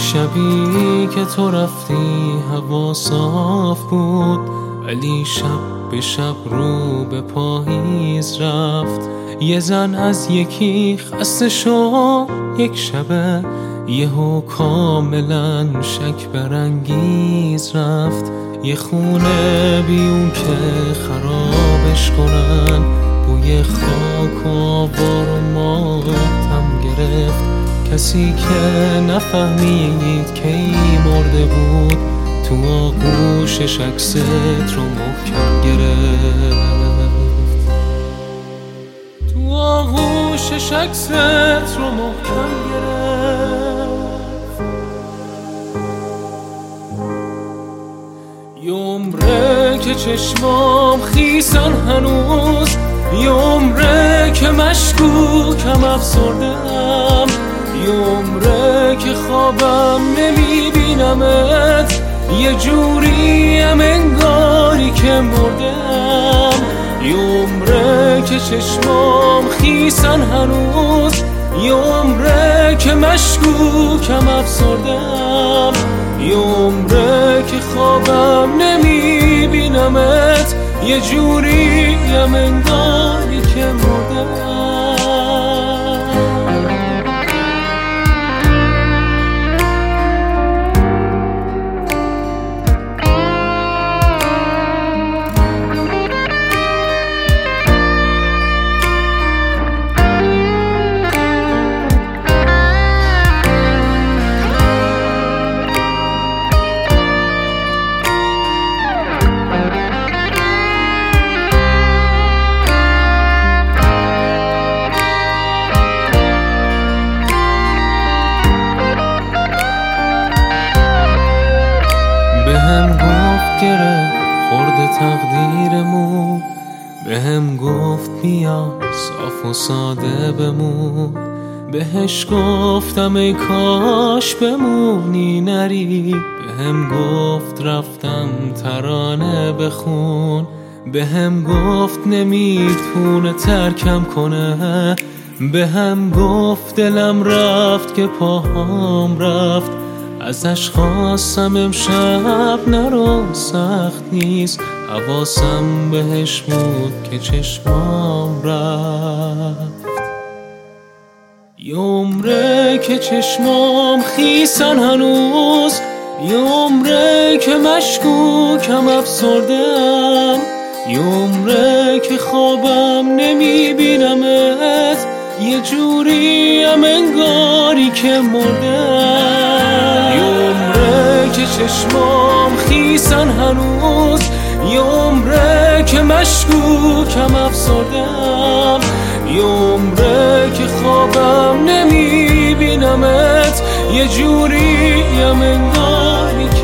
شبی که تو رفتی هوا صاف بود، ولی شب به شب رو به پاییز رفت. یه زن از یکی خسته شد یک شبه، یهو کاملا شک برانگیز رفت. یه خونه بیون که خرابش کنن، بوی خاک و آوار و ماتم گرفت. کسی که نفهمید کی مرده بود، تو آغوشش عکست رو محکم گرفت. تو آغوشش عکست رو محکم گرفت. یه عمره که چشمام خیسن هنوز، یه عمره که مشکوکم افسرده‌ام، یه عمره که خوابم نمیبینمت، یه جوریم انگاری که مردم. یه عمره که چشمام خیسن هنوز، یه عمره که مشکوکم افسردم، یه عمره که خوابم نمیبینمت، یه جوریم انگاری که مردم. بهم گفت گره خورده تقدیرمون، بهم گفت بیا صاف و ساده بمون. بهش گفتم ای کاش بمونی نری، بهم گفت رفتم ترانه بخون. بهم گفت نمیتونه ترکم کنه، بهم گفت دلم رفت که پاهام رفت. ازش خواستم امشب نرو سخت نیست، حواسم بهش بود که چشمام رفت. یه عمره که چشمام خیسن هنوز، یه عمره که مشکوکم افسردم، یه عمره که خوابم نمیبینمت، یه جوریم انگاری که مردم. یه عمره که چشمام خیسن هنوز، یه عمره که مشکوکم افسردم، یه عمره که خوابم نمیبینمت، یه جوریم انگاری